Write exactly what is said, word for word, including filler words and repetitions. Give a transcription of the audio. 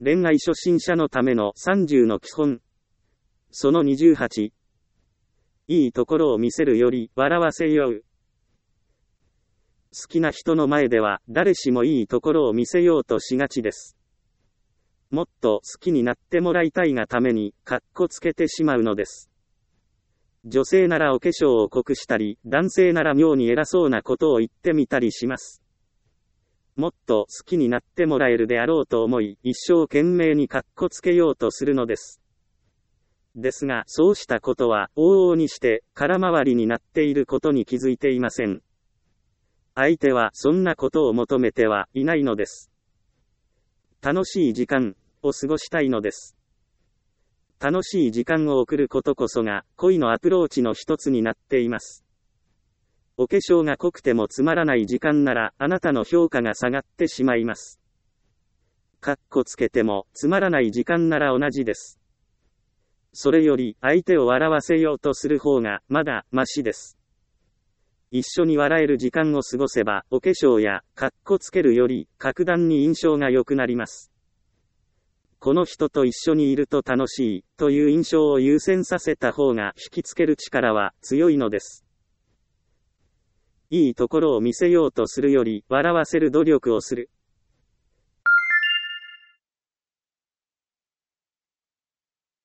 恋愛初心者のためのさんじゅうの基本。そのにじゅうはち。いいところを見せるより笑わせよう。好きな人の前では誰しもいいところを見せようとしがちです。もっと好きになってもらいたいがためにかっこつけてしまうのです。女性ならお化粧を濃くしたり、男性なら妙に偉そうなことを言ってみたりします。もっと好きになってもらえるであろうと思い、一生懸命にかっこつけようとするのです。ですが、そうしたことは往々にして空回りになっていることに気づいていません。相手はそんなことを求めてはいないのです。楽しい時間を過ごしたいのです。楽しい時間を送ることこそが恋のアプローチの一つになっています。お化粧が濃くてもつまらない時間ならあなたの評価が下がってしまいます。かっこつけてもつまらない時間なら同じです。それより相手を笑わせようとする方がまだマシです。一緒に笑える時間を過ごせばお化粧やかっこつけるより格段に印象が良くなります。この人と一緒にいると楽しいという印象を優先させた方が引きつける力は強いのです。いいところを見せようとするより笑わせる努力をする。